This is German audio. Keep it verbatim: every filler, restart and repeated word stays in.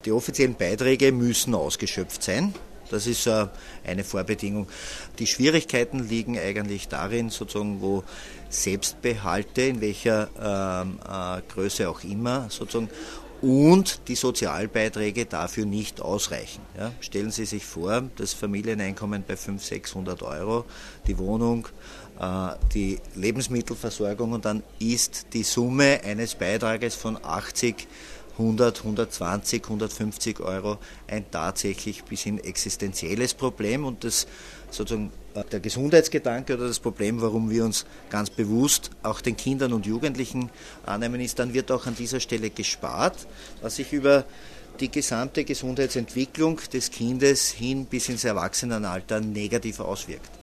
Die offiziellen Beiträge müssen ausgeschöpft sein. Das ist äh, eine Vorbedingung. Die Schwierigkeiten liegen eigentlich darin, sozusagen, wo Selbstbehalte, in welcher ähm, äh, Größe auch immer, sozusagen, und die Sozialbeiträge dafür nicht ausreichen. Ja, stellen Sie sich vor, das Familieneinkommen bei fünfhundert, sechshundert Euro, die Wohnung, äh, die Lebensmittelversorgung und dann ist die Summe eines Beitrages von achtzig, hundert, hundertzwanzig, hundertfünfzig Euro ein tatsächlich bis hin existenzielles Problem und das sozusagen der Gesundheitsgedanke oder das Problem, warum wir uns ganz bewusst auch den Kindern und Jugendlichen annehmen, ist, dann wird auch an dieser Stelle gespart, was sich über die gesamte Gesundheitsentwicklung des Kindes hin bis ins Erwachsenenalter negativ auswirkt.